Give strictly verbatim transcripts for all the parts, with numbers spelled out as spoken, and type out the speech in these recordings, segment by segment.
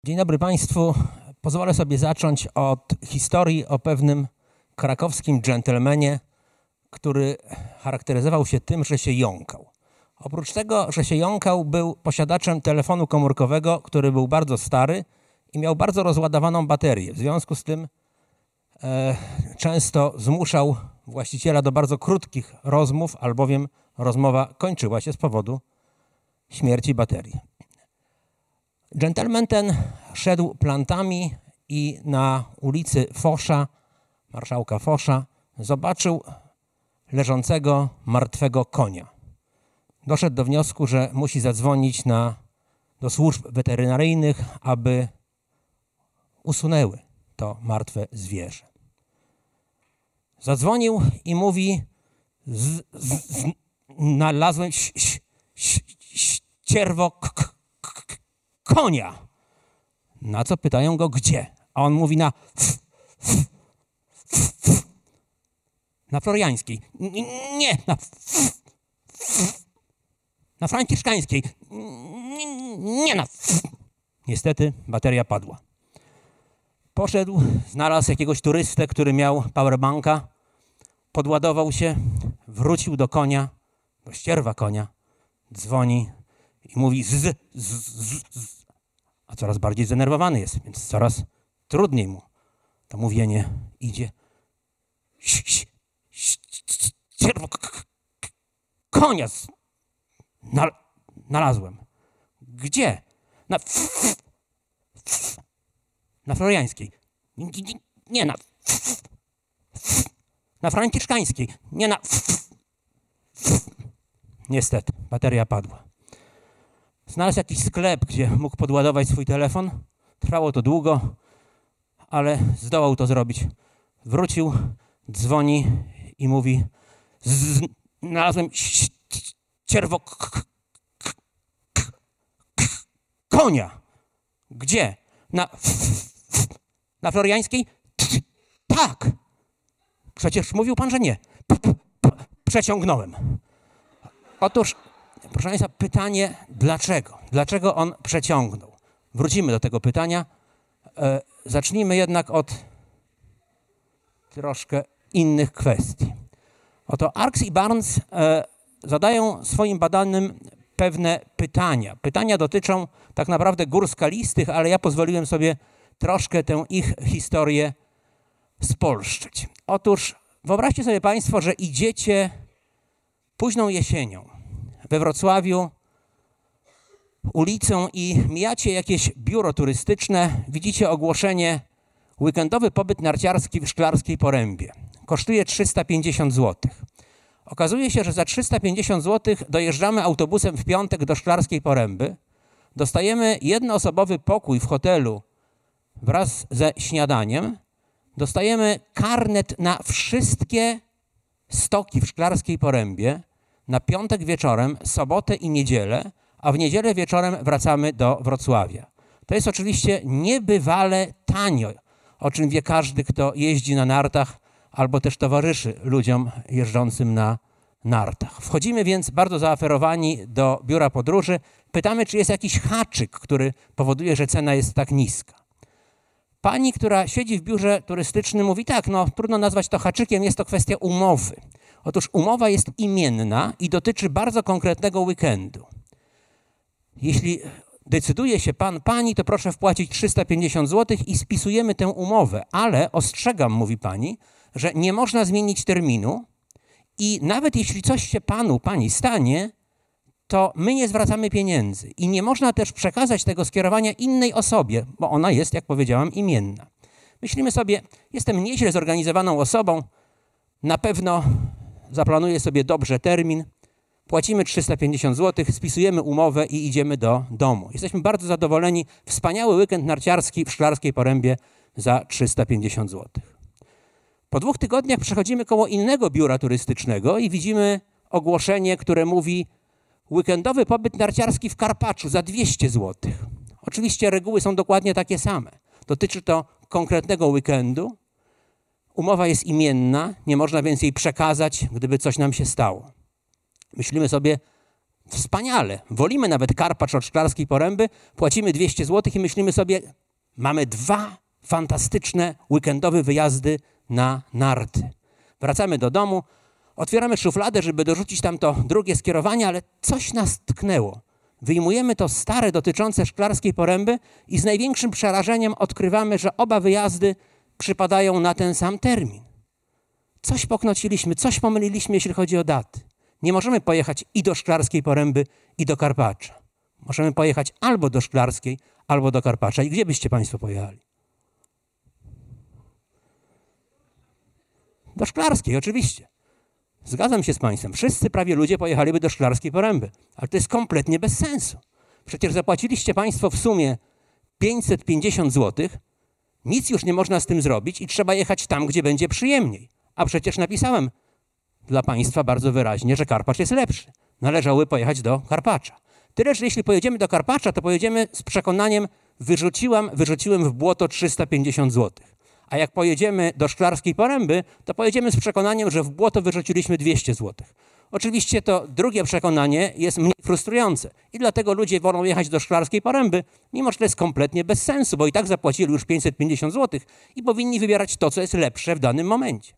Dzień dobry Państwu. Pozwolę sobie zacząć od historii o pewnym krakowskim dżentelmenie, który charakteryzował się tym, że się jąkał. Oprócz tego, że się jąkał, był posiadaczem telefonu komórkowego, który był bardzo stary i miał bardzo rozładowaną baterię. W związku z tym e, często zmuszał właściciela do bardzo krótkich rozmów, albowiem rozmowa kończyła się z powodu śmierci baterii. Dżentelmen ten szedł plantami i na ulicy Fosza, marszałka Fosza, zobaczył leżącego martwego konia. Doszedł do wniosku, że musi zadzwonić na, do służb weterynaryjnych, aby usunęły to martwe zwierzę. Zadzwonił i mówi: z, z, z, znalazłem ś, ś, ś, ścierwo k, k, k, konia. Na co pytają go gdzie? A on mówi na f, f, f, f, na Floriańskiej. Nie, na f, f, na Franciszkańskiej. Nie, nie na f. Niestety bateria padła. Poszedł, znalazł jakiegoś turystę, który miał powerbanka, podładował się, wrócił do konia, do ścierwa konia, dzwoni i mówi z, z, z, z. A coraz bardziej zdenerwowany jest, więc coraz trudniej mu to mówienie idzie. Ścierwo konia znalazłem. Gdzie? Na f, f, na Floriańskiej. Nie, nie, nie na f, f, na Franciszkańskiej. Nie na f, f. Niestety, bateria padła. Znalazł jakiś sklep, gdzie mógł podładować swój telefon. Trwało to długo, ale zdołał to zrobić. Wrócił, dzwoni i mówi: znalazłem ścierwo konia. Gdzie? Na, na Floriańskiej? Tak. Przecież mówił pan, że nie. Przeciągnąłem. Otóż, proszę Państwa, pytanie dlaczego? Dlaczego on przeciągnął? Wrócimy do tego pytania. E, zacznijmy jednak od troszkę innych kwestii. Oto Arks i Barnes e, zadają swoim badanym pewne pytania. Pytania dotyczą tak naprawdę gór skalistych, ale ja pozwoliłem sobie troszkę tę ich historię spolszczyć. Otóż wyobraźcie sobie Państwo, że idziecie późną jesienią we Wrocławiu ulicą i mijacie jakieś biuro turystyczne, widzicie ogłoszenie: weekendowy pobyt narciarski w Szklarskiej Porębie. Kosztuje trzysta pięćdziesiąt złotych. Okazuje się, że za trzysta pięćdziesiąt złotych dojeżdżamy autobusem w piątek do Szklarskiej Poręby, dostajemy jednoosobowy pokój w hotelu wraz ze śniadaniem, dostajemy karnet na wszystkie stoki w Szklarskiej Porębie na piątek wieczorem, sobotę i niedzielę, a w niedzielę wieczorem wracamy do Wrocławia. To jest oczywiście niebywale tanio, o czym wie każdy, kto jeździ na nartach albo też towarzyszy ludziom jeżdżącym na nartach. Wchodzimy więc bardzo zaaferowani do biura podróży. Pytamy, czy jest jakiś haczyk, który powoduje, że cena jest tak niska. Pani, która siedzi w biurze turystycznym, mówi: tak, no trudno nazwać to haczykiem, jest to kwestia umowy. Otóż umowa jest imienna i dotyczy bardzo konkretnego weekendu. Jeśli decyduje się pan, pani, to proszę wpłacić trzysta pięćdziesiąt złotych i spisujemy tę umowę, ale ostrzegam, mówi pani, że nie można zmienić terminu i nawet jeśli coś się panu, pani stanie, to my nie zwracamy pieniędzy i nie można też przekazać tego skierowania innej osobie, bo ona jest, jak powiedziałam, imienna. Myślimy sobie: jestem nieźle zorganizowaną osobą, na pewno zaplanuję sobie dobrze termin, płacimy trzysta pięćdziesiąt złotych, spisujemy umowę i idziemy do domu. Jesteśmy bardzo zadowoleni. Wspaniały weekend narciarski w Szklarskiej Porębie za trzysta pięćdziesiąt złotych. Po dwóch tygodniach przechodzimy koło innego biura turystycznego i widzimy ogłoszenie, które mówi: weekendowy pobyt narciarski w Karpaczu za dwieście złotych. Oczywiście reguły są dokładnie takie same. Dotyczy to konkretnego weekendu. Umowa jest imienna, nie można więc jej przekazać, gdyby coś nam się stało. Myślimy sobie: Wspaniale. Wolimy nawet Karpacz od Szklarskiej Poręby, płacimy dwieście złotych i myślimy sobie, mamy dwa fantastyczne weekendowe wyjazdy na narty. Wracamy do domu, otwieramy szufladę, żeby dorzucić tam to drugie skierowanie, ale coś nas tknęło. Wyjmujemy to stare dotyczące Szklarskiej Poręby i z największym przerażeniem odkrywamy, że oba wyjazdy przypadają na ten sam termin. Coś poknociliśmy, coś pomyliliśmy, jeśli chodzi o daty. Nie możemy pojechać i do Szklarskiej Poręby, i do Karpacza. Możemy pojechać albo do Szklarskiej, albo do Karpacza. I gdzie byście państwo pojechali? Do Szklarskiej, oczywiście. Zgadzam się z państwem. Wszyscy prawie ludzie pojechaliby do Szklarskiej Poręby. Ale to jest kompletnie bez sensu. Przecież zapłaciliście państwo w sumie pięćset pięćdziesiąt złotych, nic już nie można z tym zrobić i trzeba jechać tam, gdzie będzie przyjemniej. A przecież napisałem dla państwa bardzo wyraźnie, że Karpacz jest lepszy. Należałoby pojechać do Karpacza. Tyle, że jeśli pojedziemy do Karpacza, to pojedziemy z przekonaniem, wyrzuciłam, wyrzuciłem w błoto trzysta pięćdziesiąt złotych. A jak pojedziemy do Szklarskiej Poręby, to pojedziemy z przekonaniem, że w błoto wyrzuciliśmy dwieście złotych. Oczywiście to drugie przekonanie jest mniej frustrujące i dlatego ludzie wolą jechać do Szklarskiej Poręby, mimo że to jest kompletnie bez sensu, bo i tak zapłacili już pięćset pięćdziesiąt złotych i powinni wybierać to, co jest lepsze w danym momencie.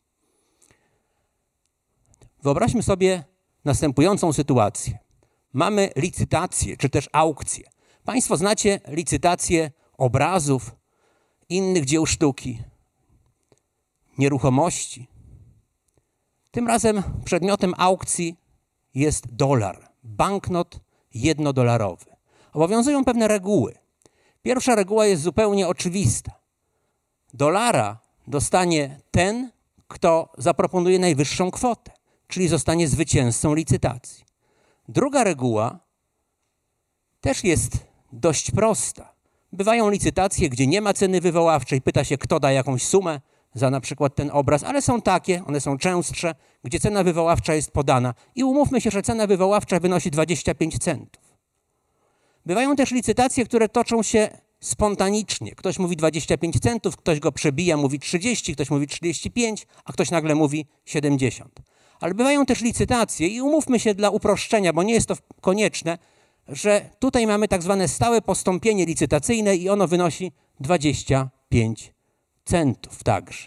Wyobraźmy sobie następującą sytuację. Mamy licytację, czy też aukcję. Państwo znacie licytację obrazów, innych dzieł sztuki, nieruchomości. Tym razem przedmiotem aukcji jest dolar, banknot jednodolarowy. Obowiązują pewne reguły. Pierwsza reguła jest zupełnie oczywista. Dolara dostanie ten, kto zaproponuje najwyższą kwotę, czyli zostanie zwycięzcą licytacji. Druga reguła też jest dość prosta. Bywają licytacje, gdzie nie ma ceny wywoławczej, pyta się, kto da jakąś sumę za na przykład ten obraz, ale są takie, one są częstsze, gdzie cena wywoławcza jest podana i umówmy się, że cena wywoławcza wynosi dwadzieścia pięć centów. Bywają też licytacje, które toczą się spontanicznie. Ktoś mówi dwadzieścia pięć centów, ktoś go przebija, mówi trzydzieści, ktoś mówi trzydzieści pięć, a ktoś nagle mówi siedemdziesiąt. Ale bywają też licytacje i umówmy się dla uproszczenia, bo nie jest to konieczne, że tutaj mamy tak zwane stałe postąpienie licytacyjne i ono wynosi dwadzieścia pięć centów także.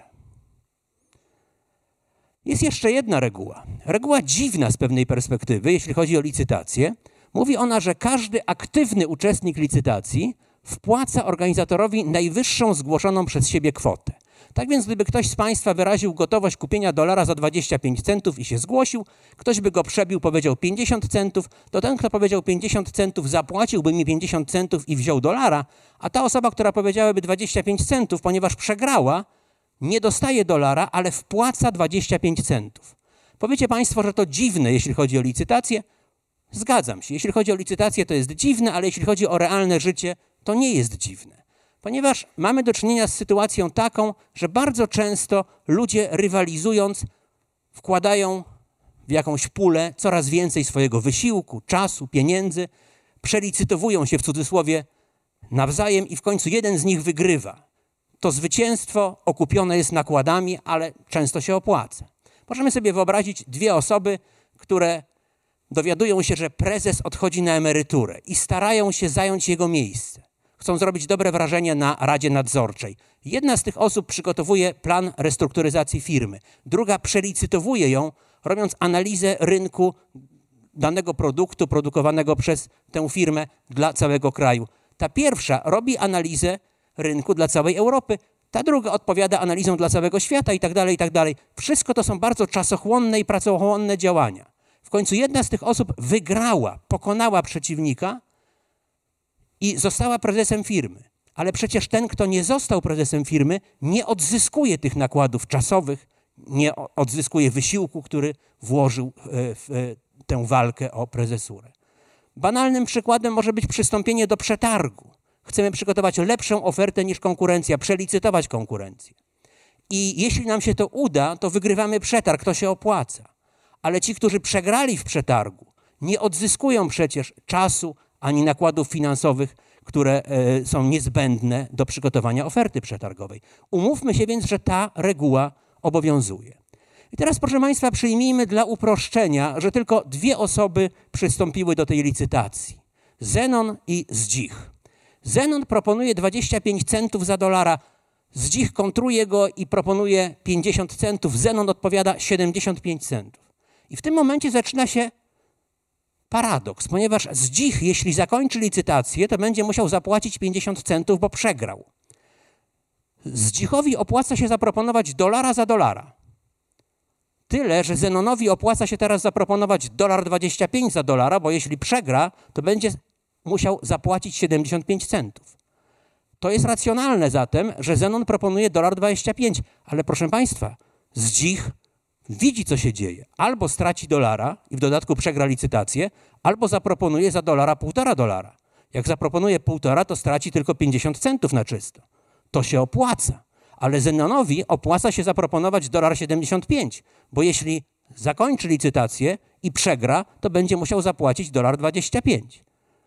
Jest jeszcze jedna reguła. Reguła dziwna z pewnej perspektywy, jeśli chodzi o licytację. Mówi ona, że każdy aktywny uczestnik licytacji wpłaca organizatorowi najwyższą zgłoszoną przez siebie kwotę. Tak więc gdyby ktoś z państwa wyraził gotowość kupienia dolara za dwadzieścia pięć centów i się zgłosił, ktoś by go przebił, powiedział pięćdziesiąt centów, to ten, kto powiedział pięćdziesiąt centów, zapłaciłby mi pięćdziesiąt centów i wziął dolara, a ta osoba, która powiedziałaby dwadzieścia pięć centów, ponieważ przegrała, nie dostaje dolara, ale wpłaca dwadzieścia pięć centów. Powiecie państwo, że to dziwne, jeśli chodzi o licytację. Zgadzam się. Jeśli chodzi o licytację, to jest dziwne, ale jeśli chodzi o realne życie, to nie jest dziwne. Ponieważ mamy do czynienia z sytuacją taką, że bardzo często ludzie rywalizując wkładają w jakąś pulę coraz więcej swojego wysiłku, czasu, pieniędzy, przelicytowują się w cudzysłowie nawzajem i w końcu jeden z nich wygrywa. To zwycięstwo okupione jest nakładami, ale często się opłaca. Możemy sobie wyobrazić dwie osoby, które dowiadują się, że prezes odchodzi na emeryturę i starają się zająć jego miejsce. Chcą zrobić dobre wrażenie na Radzie Nadzorczej. Jedna z tych osób przygotowuje plan restrukturyzacji firmy. Druga przelicytowuje ją, robiąc analizę rynku danego produktu produkowanego przez tę firmę dla całego kraju. Ta pierwsza robi analizę rynku dla całej Europy, ta druga odpowiada analizą dla całego świata i tak dalej, i tak dalej. Wszystko to są bardzo czasochłonne i pracochłonne działania. W końcu jedna z tych osób wygrała, pokonała przeciwnika i została prezesem firmy. Ale przecież ten, kto nie został prezesem firmy, nie odzyskuje tych nakładów czasowych, nie odzyskuje wysiłku, który włożył w tę walkę o prezesurę. Banalnym przykładem może być przystąpienie do przetargu. Chcemy przygotować lepszą ofertę niż konkurencja, przelicytować konkurencję. I jeśli nam się to uda, to wygrywamy przetarg, to się opłaca. Ale ci, którzy przegrali w przetargu, nie odzyskują przecież czasu ani nakładów finansowych, które e, są niezbędne do przygotowania oferty przetargowej. Umówmy się więc, że ta reguła obowiązuje. I I teraz, proszę Państwa, przyjmijmy dla uproszczenia, że tylko dwie osoby przystąpiły do tej licytacji. Zenon i Zdzich. Zenon proponuje dwadzieścia pięć centów za dolara, Zdzich kontruje go i proponuje pięćdziesiąt centów, Zenon odpowiada siedemdziesiąt pięć centów. I w tym momencie zaczyna się paradoks, ponieważ Zdzich, jeśli zakończy licytację, to będzie musiał zapłacić pięćdziesiąt centów, bo przegrał. Zdzichowi opłaca się zaproponować dolara za dolara. Tyle, że Zenonowi opłaca się teraz zaproponować dolar dwadzieścia pięć za dolara, bo jeśli przegra, to będzie musiał zapłacić siedemdziesiąt pięć centów. To jest racjonalne zatem, że Zenon proponuje dolar dwadzieścia pięć, ale proszę Państwa, Zdzich widzi, co się dzieje. Albo straci dolara i w dodatku przegra licytację, albo zaproponuje za dolara półtora dolara. Jak zaproponuje półtora, to straci tylko pięćdziesiąt centów na czysto. To się opłaca. Ale Zenonowi opłaca się zaproponować dolar siedemdziesiąt pięć, bo jeśli zakończy licytację i przegra, to będzie musiał zapłacić dolar dwadzieścia pięć.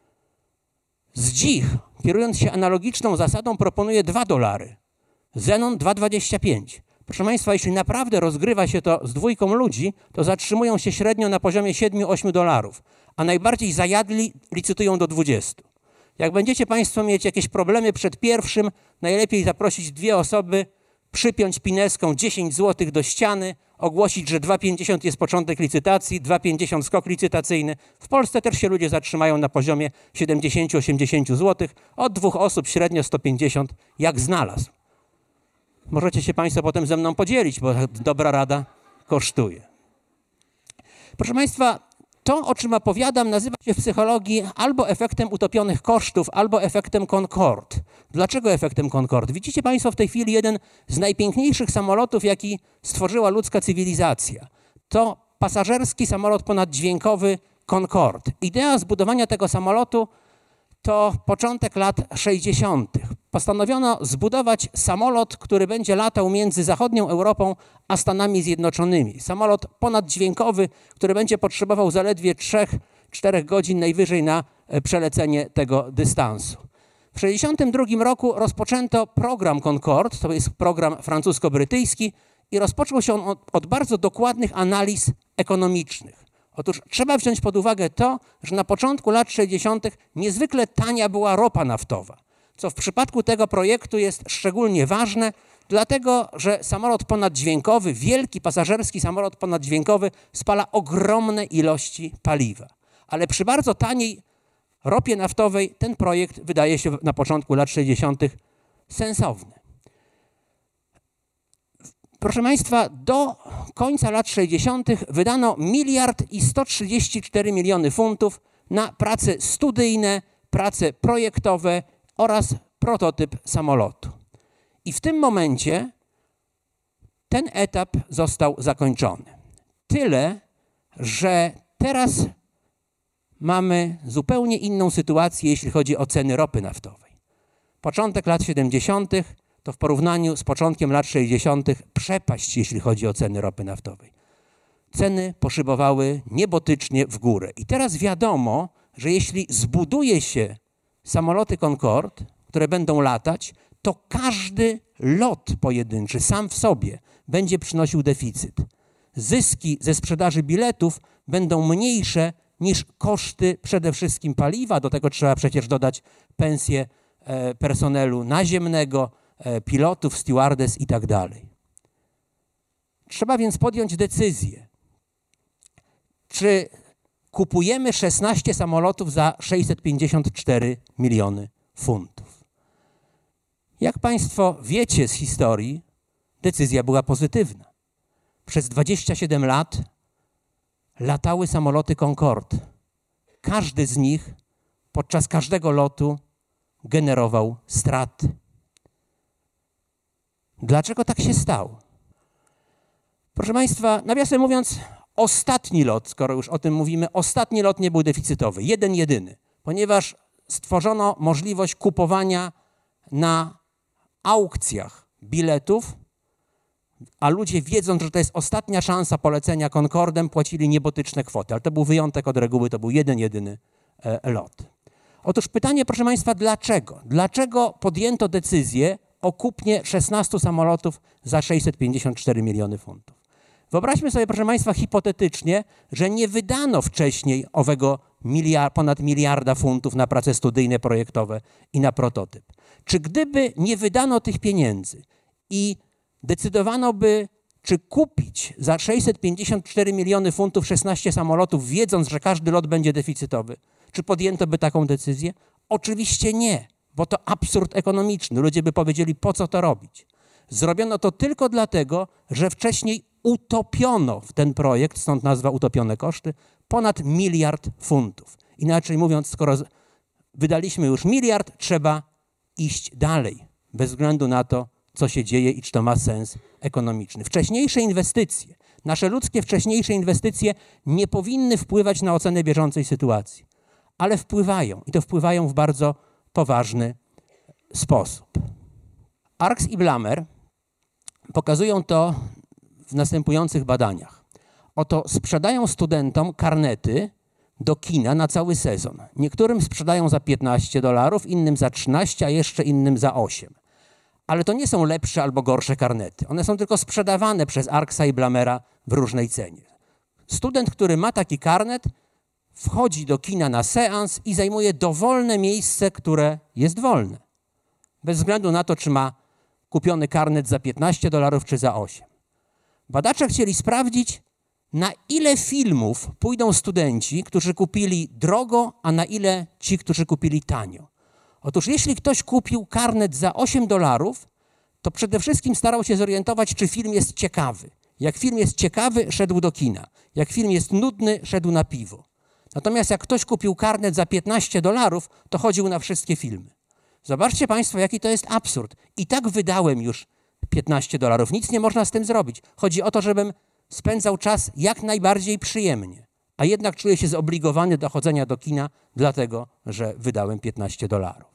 Zdzich, kierując się analogiczną zasadą, proponuje dwa dolary. Zenon dwa dwadzieścia pięć. Proszę Państwa, jeśli naprawdę rozgrywa się to z dwójką ludzi, to zatrzymują się średnio na poziomie siedem osiem dolarów, a najbardziej zajadli licytują do dwudziestu. Jak będziecie Państwo mieć jakieś problemy przed pierwszym, najlepiej zaprosić dwie osoby, przypiąć pineską dziesięć złotych do ściany, ogłosić, że dwa pięćdziesiąt jest początek licytacji, dwa pięćdziesiąt skok licytacyjny. W Polsce też się ludzie zatrzymają na poziomie siedemdziesiąt osiemdziesiąt złotych, od dwóch osób średnio sto pięćdziesiąt, jak znalazł. Możecie się Państwo potem ze mną podzielić, bo dobra rada kosztuje. Proszę Państwa, to, o czym opowiadam, nazywa się w psychologii albo efektem utopionych kosztów, albo efektem Concorde. Dlaczego efektem Concorde? Widzicie Państwo w tej chwili jeden z najpiękniejszych samolotów, jaki stworzyła ludzka cywilizacja. To pasażerski samolot ponaddźwiękowy Concorde. Idea zbudowania tego samolotu to początek lat sześćdziesiątych. Postanowiono zbudować samolot, który będzie latał między zachodnią Europą a Stanami Zjednoczonymi. Samolot ponaddźwiękowy, który będzie potrzebował zaledwie trzy do czterech godzin najwyżej na przelecenie tego dystansu. W tysiąc dziewięćset sześćdziesiątym drugim roku rozpoczęto program Concorde, to jest program francusko-brytyjski, i rozpoczął się on od, od bardzo dokładnych analiz ekonomicznych. Otóż trzeba wziąć pod uwagę to, że na początku lat sześćdziesiątych niezwykle tania była ropa naftowa, co w przypadku tego projektu jest szczególnie ważne, dlatego że samolot ponaddźwiękowy, wielki pasażerski samolot ponaddźwiękowy spala ogromne ilości paliwa. Ale przy bardzo taniej ropie naftowej ten projekt wydaje się na początku lat sześćdziesiątych sensowny. Proszę Państwa, do końca lat sześćdziesiątych wydano miliard i sto trzydzieści cztery miliony funtów na prace studyjne, prace projektowe oraz prototyp samolotu. I w tym momencie ten etap został zakończony. Tyle, że teraz mamy zupełnie inną sytuację, jeśli chodzi o ceny ropy naftowej. Początek lat siedemdziesiątych to w porównaniu z początkiem lat sześćdziesiątych przepaść, jeśli chodzi o ceny ropy naftowej. Ceny poszybowały niebotycznie w górę. I teraz wiadomo, że jeśli zbuduje się samoloty Concorde, które będą latać, to każdy lot pojedynczy sam w sobie będzie przynosił deficyt. Zyski ze sprzedaży biletów będą mniejsze niż koszty przede wszystkim paliwa. Do tego trzeba przecież dodać pensje e, personelu naziemnego, e, pilotów, stewardess i tak dalej. Trzeba więc podjąć decyzję, czy kupujemy szesnaście samolotów za sześćset pięćdziesiąt cztery miliony funtów. Jak Państwo wiecie z historii, decyzja była pozytywna. Przez dwadzieścia siedem lat latały samoloty Concorde. Każdy z nich podczas każdego lotu generował straty. Dlaczego tak się stało? Proszę Państwa, nawiasem mówiąc, ostatni lot, skoro już o tym mówimy, ostatni lot nie był deficytowy, jeden jedyny, ponieważ stworzono możliwość kupowania na aukcjach biletów, a ludzie, wiedząc, że to jest ostatnia szansa polecenia Concordem, płacili niebotyczne kwoty. Ale to był wyjątek od reguły, to był jeden jedyny e, lot. Otóż pytanie, proszę Państwa, dlaczego? Dlaczego podjęto decyzję o kupnie szesnastu samolotów za sześćset pięćdziesiąt cztery miliony funtów? Wyobraźmy sobie, proszę Państwa, hipotetycznie, że nie wydano wcześniej owego miliard, ponad miliarda funtów na prace studyjne, projektowe i na prototyp. Czy gdyby nie wydano tych pieniędzy i decydowano by, czy kupić za sześćset pięćdziesiąt cztery miliony funtów szesnaście samolotów, wiedząc, że każdy lot będzie deficytowy, czy podjęto by taką decyzję? Oczywiście nie, bo to absurd ekonomiczny. Ludzie by powiedzieli, po co to robić? Zrobiono to tylko dlatego, że wcześniej utopiono w ten projekt, stąd nazwa utopione koszty, ponad miliard funtów. Inaczej mówiąc, skoro wydaliśmy już miliard, trzeba iść dalej, bez względu na to, co się dzieje i czy to ma sens ekonomiczny. Wcześniejsze inwestycje, nasze ludzkie wcześniejsze inwestycje nie powinny wpływać na ocenę bieżącej sytuacji, ale wpływają i to wpływają w bardzo poważny sposób. Arx i Blamer pokazują to w następujących badaniach. Oto sprzedają studentom karnety do kina na cały sezon. Niektórym sprzedają za piętnaście dolarów, innym za trzynaście, a jeszcze innym za osiem. Ale to nie są lepsze albo gorsze karnety. One są tylko sprzedawane przez Arxa i Blamera w różnej cenie. Student, który ma taki karnet, wchodzi do kina na seans i zajmuje dowolne miejsce, które jest wolne. Bez względu na to, czy ma kupiony karnet za piętnaście dolarów, czy za osiem. Badacze chcieli sprawdzić, na ile filmów pójdą studenci, którzy kupili drogo, a na ile ci, którzy kupili tanio. Otóż jeśli ktoś kupił karnet za osiem dolarów, to przede wszystkim starał się zorientować, czy film jest ciekawy. Jak film jest ciekawy, szedł do kina. Jak film jest nudny, szedł na piwo. Natomiast jak ktoś kupił karnet za piętnaście dolarów, to chodził na wszystkie filmy. Zobaczcie Państwo, jaki to jest absurd. I tak wydałem już piętnaście dolarów. Nic nie można z tym zrobić. Chodzi o to, żebym spędzał czas jak najbardziej przyjemnie. A jednak czuję się zobligowany do chodzenia do kina, dlatego że wydałem piętnaście dolarów.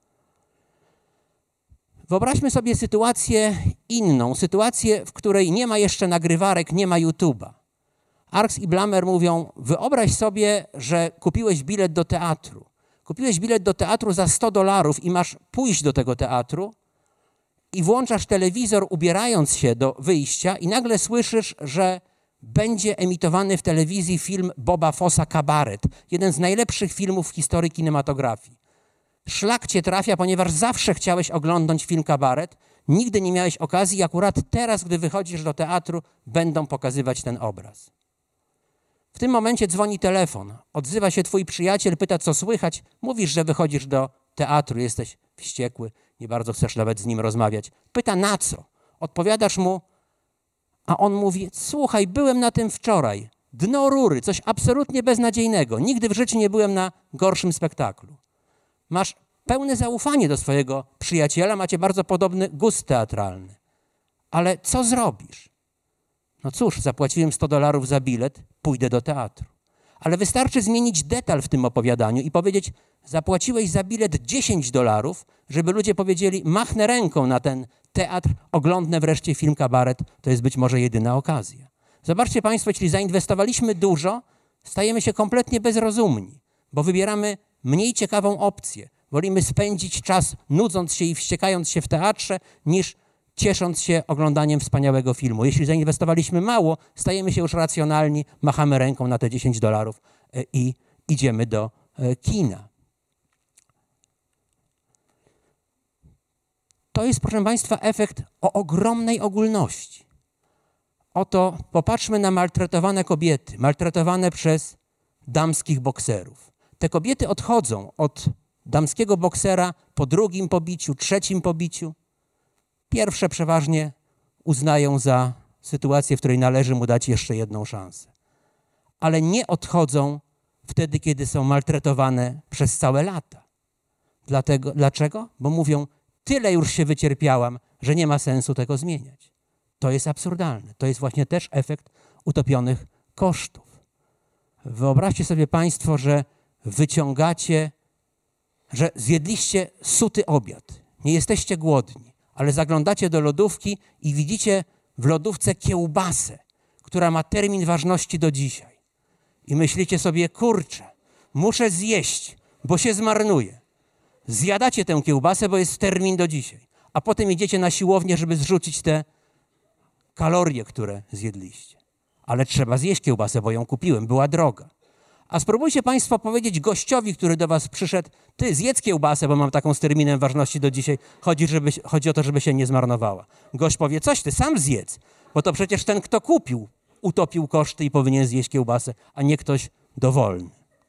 Wyobraźmy sobie sytuację inną, sytuację, w której nie ma jeszcze nagrywarek, nie ma YouTube'a. Arx i Blamer mówią, wyobraź sobie, że kupiłeś bilet do teatru. Kupiłeś bilet do teatru za sto dolarów i masz pójść do tego teatru i włączasz telewizor, ubierając się do wyjścia i nagle słyszysz, że będzie emitowany w telewizji film Boba Fossa Kabaret, jeden z najlepszych filmów w historii kinematografii. Szlak cię trafia, ponieważ zawsze chciałeś oglądać film Kabaret, nigdy nie miałeś okazji i akurat teraz, gdy wychodzisz do teatru, będą pokazywać ten obraz. W tym momencie dzwoni telefon, odzywa się twój przyjaciel, pyta, co słychać, mówisz, że wychodzisz do teatru, jesteś wściekły, nie bardzo chcesz nawet z nim rozmawiać. Pyta, na co? Odpowiadasz mu, a on mówi, słuchaj, byłem na tym wczoraj, dno rury, coś absolutnie beznadziejnego, nigdy w życiu nie byłem na gorszym spektaklu. Masz pełne zaufanie do swojego przyjaciela, macie bardzo podobny gust teatralny. Ale co zrobisz? No cóż, zapłaciłem sto dolarów za bilet, pójdę do teatru. Ale wystarczy zmienić detal w tym opowiadaniu i powiedzieć, zapłaciłeś za bilet dziesięć dolarów, żeby ludzie powiedzieli, machnę ręką na ten teatr, oglądnę wreszcie film Kabaret, to jest być może jedyna okazja. Zobaczcie Państwo, jeśli zainwestowaliśmy dużo, stajemy się kompletnie bezrozumni, bo wybieramy mniej ciekawą opcję. Wolimy spędzić czas nudząc się i wściekając się w teatrze, niż ciesząc się oglądaniem wspaniałego filmu. Jeśli zainwestowaliśmy mało, stajemy się już racjonalni, machamy ręką na te dziesięć dolarów i idziemy do kina. To jest, proszę Państwa, efekt o ogromnej ogólności. Oto popatrzmy na maltretowane kobiety, maltretowane przez damskich bokserów. Te kobiety odchodzą od damskiego boksera po drugim pobiciu, trzecim pobiciu. Pierwsze przeważnie uznają za sytuację, w której należy mu dać jeszcze jedną szansę. Ale nie odchodzą wtedy, kiedy są maltretowane przez całe lata. Dlatego, dlaczego? Bo mówią, tyle już się wycierpiałam, że nie ma sensu tego zmieniać. To jest absurdalne. To jest właśnie też efekt utopionych kosztów. Wyobraźcie sobie Państwo, że wyciągacie, że zjedliście suty obiad. Nie jesteście głodni, ale zaglądacie do lodówki i widzicie w lodówce kiełbasę, która ma termin ważności do dzisiaj. I myślicie sobie, kurczę, muszę zjeść, bo się zmarnuje. Zjadacie tę kiełbasę, bo jest termin do dzisiaj. A potem idziecie na siłownię, żeby zrzucić te kalorie, które zjedliście. ale trzeba zjeść kiełbasę, bo ją kupiłem, była droga. A spróbujcie państwo powiedzieć gościowi, który do was przyszedł, ty zjedz kiełbasę, bo mam taką z terminem ważności do dzisiaj, chodzi, żeby, chodzi o to, żeby się nie zmarnowała. Gość powie, coś ty sam zjedz, bo to przecież ten, kto kupił, utopił koszty i powinien zjeść kiełbasę, a nie ktoś dowolny.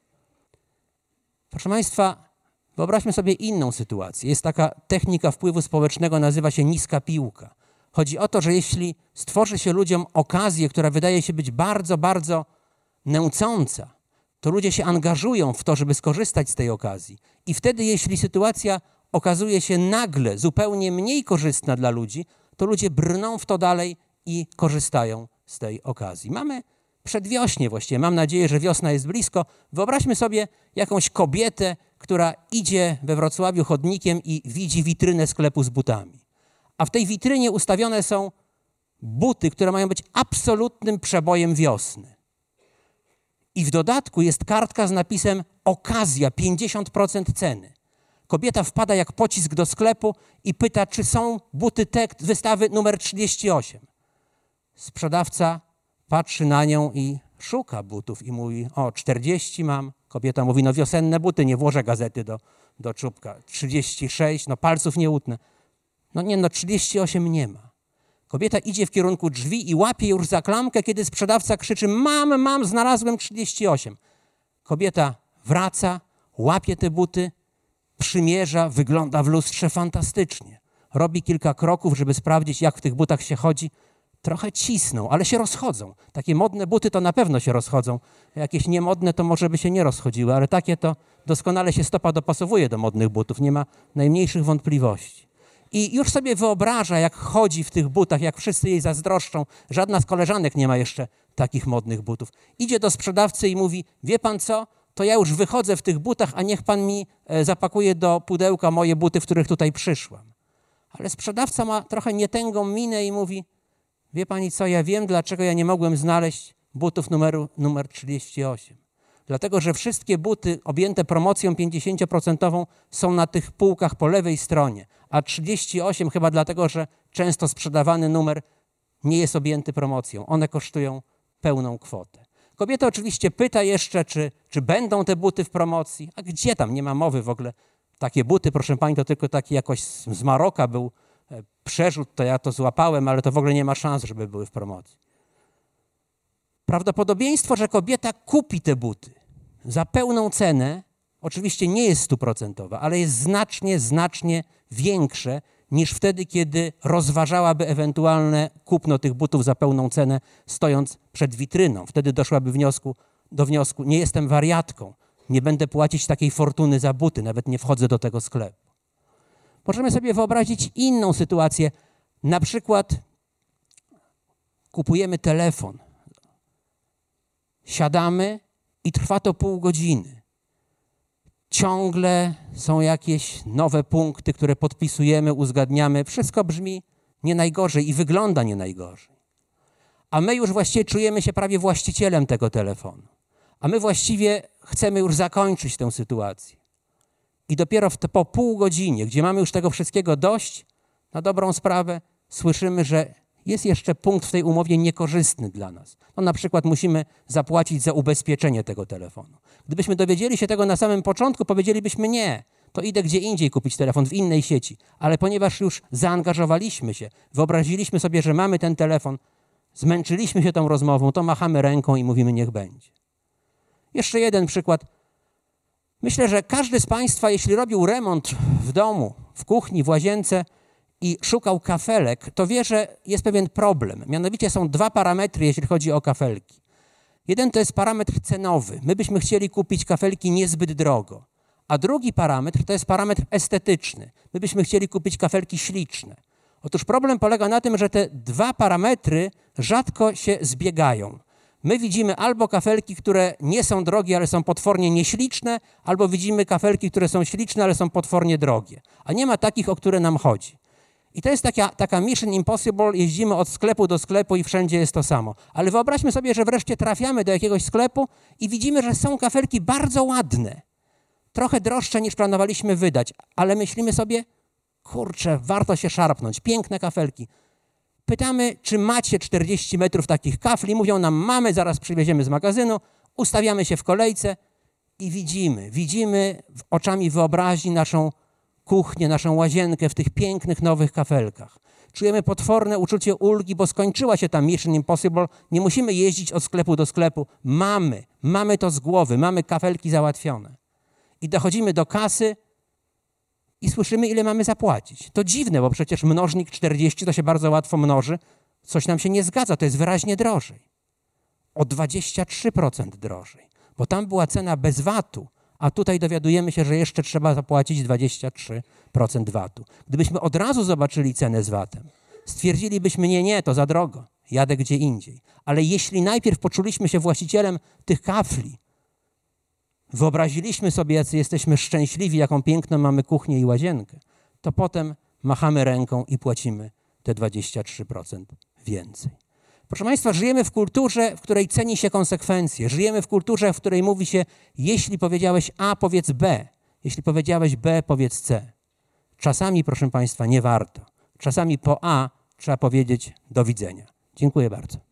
Proszę państwa, wyobraźmy sobie inną sytuację. Jest taka technika wpływu społecznego, nazywa się niska piłka. Chodzi o to, że jeśli stworzy się ludziom okazję, która wydaje się być bardzo, bardzo nęcąca, to ludzie się angażują w to, żeby skorzystać z tej okazji. I wtedy, jeśli sytuacja okazuje się nagle zupełnie mniej korzystna dla ludzi, to ludzie brną w to dalej i korzystają z tej okazji. Mamy przedwiośnie właściwie, mam nadzieję, że wiosna jest blisko. Wyobraźmy sobie jakąś kobietę, która idzie we Wrocławiu chodnikiem i widzi witrynę sklepu z butami. A w tej witrynie ustawione są buty, które mają być absolutnym przebojem wiosny. I w dodatku jest kartka z napisem okazja, pięćdziesiąt procent ceny. Kobieta wpada jak pocisk do sklepu i pyta, czy są buty te wystawy numer trzydzieści osiem. Sprzedawca patrzy na nią i szuka butów i mówi, o czterdzieści mam. Kobieta mówi, no wiosenne buty, nie włożę gazety do, do czubka. trzydzieści sześć, no palców nie utnę. No nie, no trzydzieści osiem nie ma. Kobieta idzie w kierunku drzwi i łapie już za klamkę, kiedy sprzedawca krzyczy, mam, mam, znalazłem trzydzieści osiem. Kobieta wraca, łapie te buty, przymierza, wygląda w lustrze fantastycznie. Robi kilka kroków, żeby sprawdzić, jak w tych butach się chodzi. Trochę cisną, ale się rozchodzą. Takie modne buty to na pewno się rozchodzą. Jakieś niemodne to może by się nie rozchodziły, ale takie to doskonale się stopa dopasowuje do modnych butów. Nie ma najmniejszych wątpliwości. I już sobie wyobraża, jak chodzi w tych butach, jak wszyscy jej zazdroszczą. Żadna z koleżanek nie ma jeszcze takich modnych butów. Idzie do sprzedawcy i mówi, wie pan co, to ja już wychodzę w tych butach, a niech pan mi zapakuje do pudełka moje buty, w których tutaj przyszłam. Ale sprzedawca ma trochę nietęgą minę i mówi, wie pani co, ja wiem, dlaczego ja nie mogłem znaleźć butów numeru numer trzydzieści osiem. Dlatego, że wszystkie buty objęte promocją pięćdziesięcioprocentową są na tych półkach po lewej stronie, a trzydzieści osiem chyba dlatego, że często sprzedawany numer nie jest objęty promocją. One kosztują pełną kwotę. Kobieta oczywiście pyta jeszcze, czy, czy będą te buty w promocji. A gdzie tam? Nie ma mowy w ogóle. Takie buty, proszę pani, to tylko taki jakoś z Maroka był przerzut, to ja to złapałem, ale to w ogóle nie ma szans, żeby były w promocji. Prawdopodobieństwo, że kobieta kupi te buty za pełną cenę, oczywiście nie jest stuprocentowe, ale jest znacznie, znacznie większe niż wtedy, kiedy rozważałaby ewentualne kupno tych butów za pełną cenę, stojąc przed witryną. Wtedy doszłaby wniosku, do wniosku, nie jestem wariatką, nie będę płacić takiej fortuny za buty, nawet nie wchodzę do tego sklepu. Możemy sobie wyobrazić inną sytuację. Na przykład kupujemy telefon, siadamy i trwa to pół godziny. Ciągle są jakieś nowe punkty, które podpisujemy, uzgadniamy. Wszystko brzmi nie najgorzej i wygląda nie najgorzej. A my już właściwie czujemy się prawie właścicielem tego telefonu. A my właściwie chcemy już zakończyć tę sytuację. I dopiero w te, po pół godzinie, gdzie mamy już tego wszystkiego dość, na dobrą sprawę słyszymy, że jest jeszcze punkt w tej umowie niekorzystny dla nas. No, na przykład musimy zapłacić za ubezpieczenie tego telefonu. Gdybyśmy dowiedzieli się tego na samym początku, powiedzielibyśmy nie, to idę gdzie indziej kupić telefon, w innej sieci. Ale ponieważ już zaangażowaliśmy się, wyobraziliśmy sobie, że mamy ten telefon, zmęczyliśmy się tą rozmową, to machamy ręką i mówimy niech będzie. Jeszcze jeden przykład. Myślę, że każdy z państwa, jeśli robił remont w domu, w kuchni, w łazience i szukał kafelek, to wie, że jest pewien problem. Mianowicie są dwa parametry, jeśli chodzi o kafelki. Jeden to jest parametr cenowy. My byśmy chcieli kupić kafelki niezbyt drogo. A drugi parametr to jest parametr estetyczny. My byśmy chcieli kupić kafelki śliczne. Otóż problem polega na tym, że te dwa parametry rzadko się zbiegają. My widzimy albo kafelki, które nie są drogie, ale są potwornie nieśliczne, albo widzimy kafelki, które są śliczne, ale są potwornie drogie. A nie ma takich, o które nam chodzi. I to jest taka, taka mission impossible, jeździmy od sklepu do sklepu i wszędzie jest to samo. Ale wyobraźmy sobie, że wreszcie trafiamy do jakiegoś sklepu i widzimy, że są kafelki bardzo ładne. Trochę droższe niż planowaliśmy wydać, ale myślimy sobie, kurczę, warto się szarpnąć, piękne kafelki. Pytamy, czy macie czterdzieści metrów takich kafli. Mówią nam, mamy, zaraz przywieziemy z magazynu. Ustawiamy się w kolejce i widzimy, widzimy oczami wyobraźni naszą kuchnię, naszą łazienkę w tych pięknych, nowych kafelkach. Czujemy potworne uczucie ulgi, bo skończyła się ta Mission Impossible. Nie musimy jeździć od sklepu do sklepu. Mamy, mamy to z głowy, mamy kafelki załatwione. I dochodzimy do kasy i słyszymy, ile mamy zapłacić. To dziwne, bo przecież mnożnik czterdzieści to się bardzo łatwo mnoży. Coś nam się nie zgadza, to jest wyraźnie drożej. O dwadzieścia trzy procent drożej, bo tam była cena bez vatu, a tutaj dowiadujemy się, że jeszcze trzeba zapłacić dwadzieścia trzy procent vatu. Gdybyśmy od razu zobaczyli cenę z vatem, stwierdzilibyśmy, nie, nie, to za drogo, jadę gdzie indziej. Ale jeśli najpierw poczuliśmy się właścicielem tych kafli, wyobraziliśmy sobie, jacy jesteśmy szczęśliwi, jaką piękną mamy kuchnię i łazienkę, to potem machamy ręką i płacimy te dwadzieścia trzy procent więcej. Proszę Państwa, żyjemy w kulturze, w której ceni się konsekwencje. Żyjemy w kulturze, w której mówi się, jeśli powiedziałeś A, powiedz B. Jeśli powiedziałeś B, powiedz C. Czasami, proszę Państwa, nie warto. Czasami po A trzeba powiedzieć do widzenia. Dziękuję bardzo.